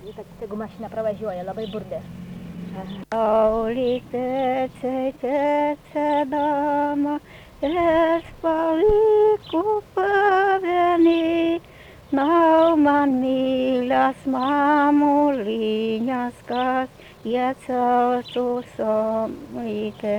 Tegu mašina pravažiuoja, labai burdė. Saulė tekėdama, es paliku pavienį, nav man mīļās mamuliņas, kas ieceltu somītē.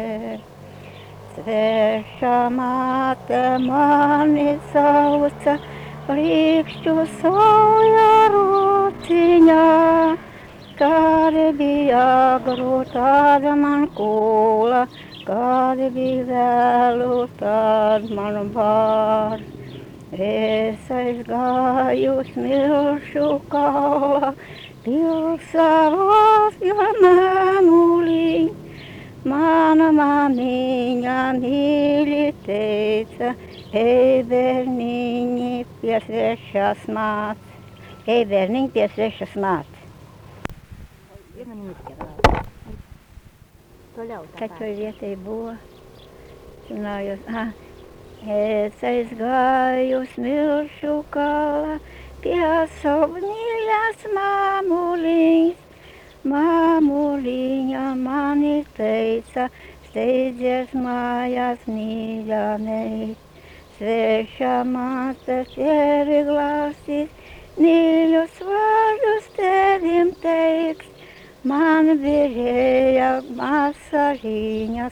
Sveša māte mani sauca, rīkšķu sauja rociņā. Kad bija grūtāda man kūla, kad bija vēlu, tad man bār. Es aizgāju smilšu kalā, pilsavās jāmēmuliņ. Mana mamiņa mīļi teica, ej bērniņi pie svešas mātes. Ej bērniņi pie svešas mātes. Viena minutė. Toliau. Kokioj vietoj buvo? Žinojau. Es aizgāju smilšu kalā pie savu mīļās mamuliņas. Mamuliņa mani teica, steidzies mājās mīļā meit. Sveša māte tevi glāstīs, mīļus vārdus tevim teiks. Man birēja masažiņas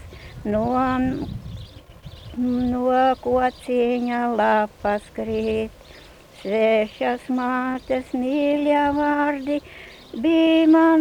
no kociņa lapas krīt. Svešas mātes mīļā vārdi bija man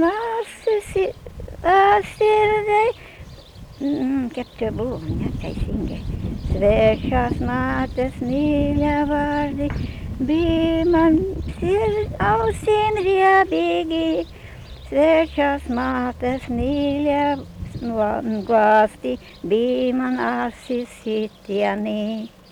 sirdei. Kaip čia buvo, neteisingai. Svešas mātes mīļā vārdi bija man ausim riebīgi. Svešas mātes mīļā glāsti bija man asis sitienī.